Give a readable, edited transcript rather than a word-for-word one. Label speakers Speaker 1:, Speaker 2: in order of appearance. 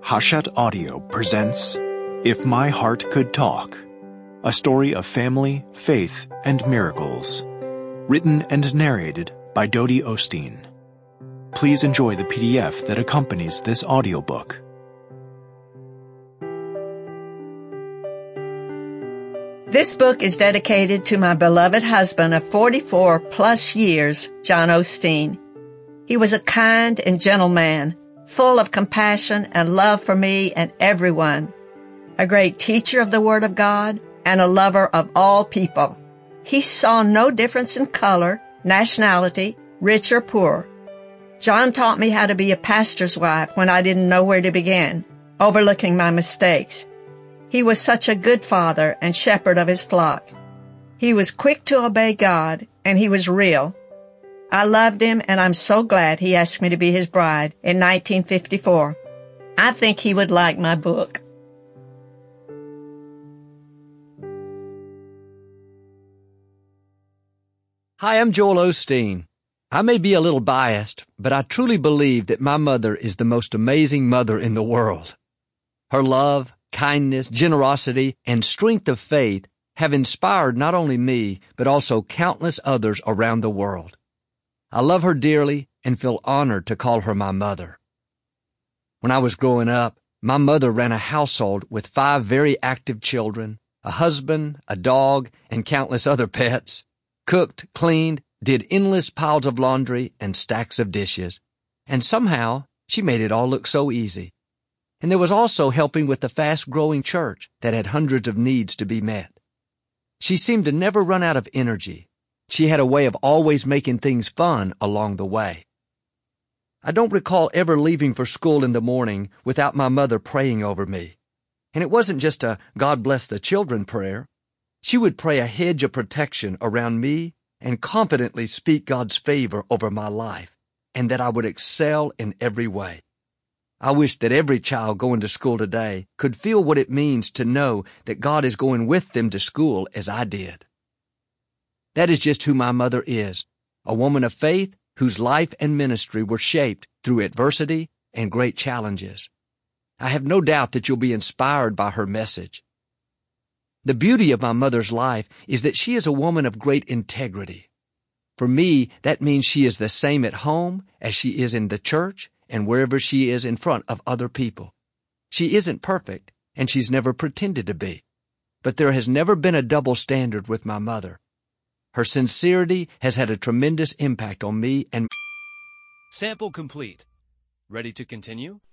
Speaker 1: Hachette Audio presents If My Heart Could Talk, a story of family, faith, and miracles. Written and narrated by Dodie Osteen. Please enjoy the PDF that accompanies this audiobook.
Speaker 2: This book is dedicated to my beloved husband of 44 plus years, John Osteen. He was a kind and gentle man, full of compassion and love for me and everyone, a great teacher of the Word of God and a lover of all people. He saw no difference in color, nationality, rich or poor. John taught me how to be a pastor's wife when I didn't know where to begin, overlooking my mistakes. He was such a good father and shepherd of his flock. He was quick to obey God, and he was real. I loved him, and I'm so glad he asked me to be his bride in 1954. I think he would like my book.
Speaker 3: Hi, I'm Joel Osteen. I may be a little biased, but I truly believe that my mother is the most amazing mother in the world. Her love, kindness, generosity, and strength of faith have inspired not only me, but also countless others around the world. I love her dearly and feel honored to call her my mother. When I was growing up, my mother ran a household with 5 very active children, a husband, a dog, and countless other pets, cooked, cleaned, did endless piles of laundry and stacks of dishes, and somehow she made it all look so easy. And there was also helping with the fast-growing church that had hundreds of needs to be met. She seemed to never run out of energy. She had a way of always making things fun along the way. I don't recall ever leaving for school in the morning without my mother praying over me. And it wasn't just a God bless the children prayer. She would pray a hedge of protection around me and confidently speak God's favor over my life, and that I would excel in every way. I wish that every child going to school today could feel what it means to know that God is going with them to school as I did. That is just who my mother is, a woman of faith whose life and ministry were shaped through adversity and great challenges. I have no doubt that you'll be inspired by her message. The beauty of my mother's life is that she is a woman of great integrity. For me, that means she is the same at home as she is in the church and wherever she is in front of other people. She isn't perfect, and she's never pretended to be. But there has never been a double standard with my mother. Her sincerity has had a tremendous impact on me and...
Speaker 4: Sample complete. Ready to continue?